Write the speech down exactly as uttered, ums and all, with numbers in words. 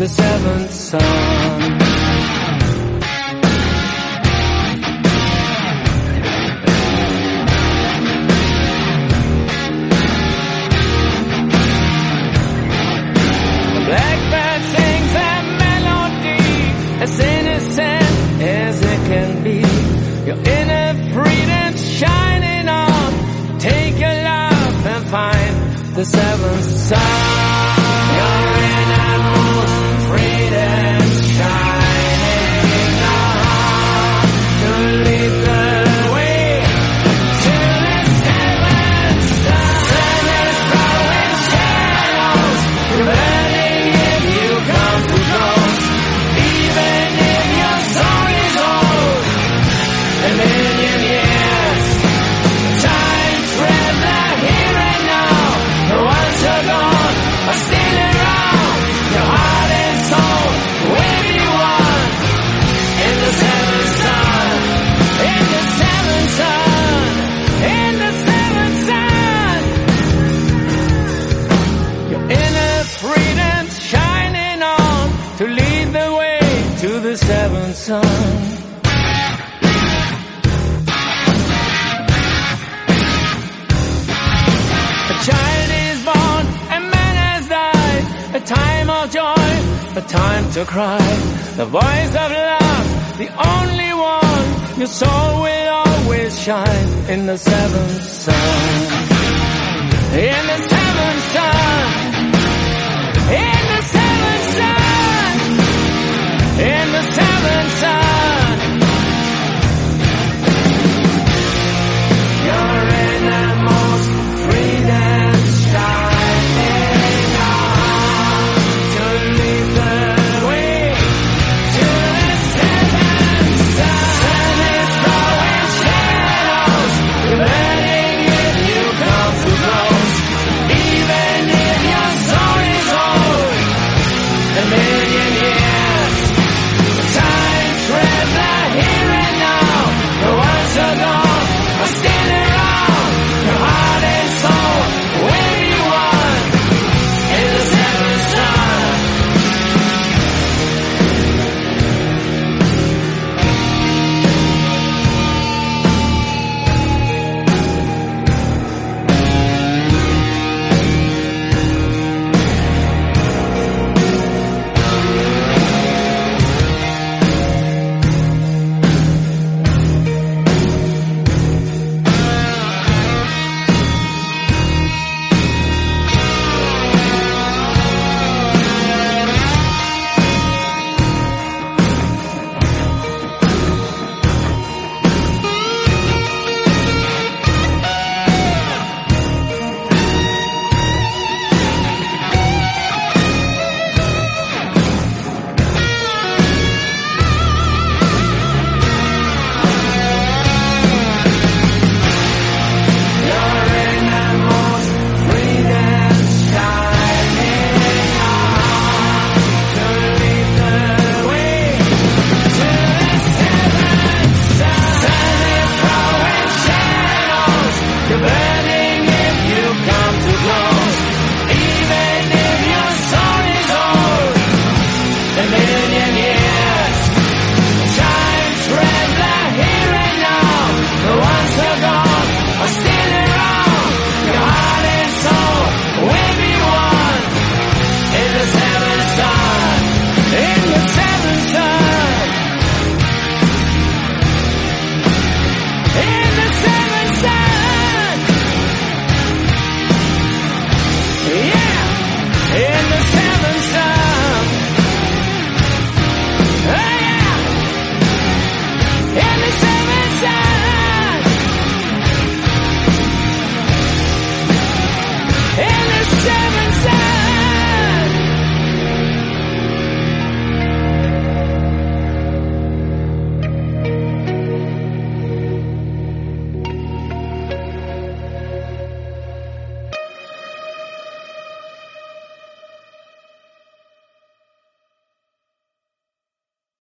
the seventh son. Blackbird sings a melody as innocent as it can be. Your inner freedom's shining on. Take your love and find the seventh son. Your innermost freedom's shining on to lead the way to the seventh son. Sun is throwing shadows. You're burning if you come too close. Even if your soul is old, a million years. Time traveler here and now. The ones who are gone are still around. Your heart and soul where you want. In the seventh sun, in the seventh sun, in the seventh sun. Your inner freedom's shining on to lead the way to the seventh sun. A child is born, a man has died, a time of joy, a time to cry. The voice of love, the only one, your soul will always shine in the seventh sun. In the seventh sun, in the seventh sun, in the seventh sun.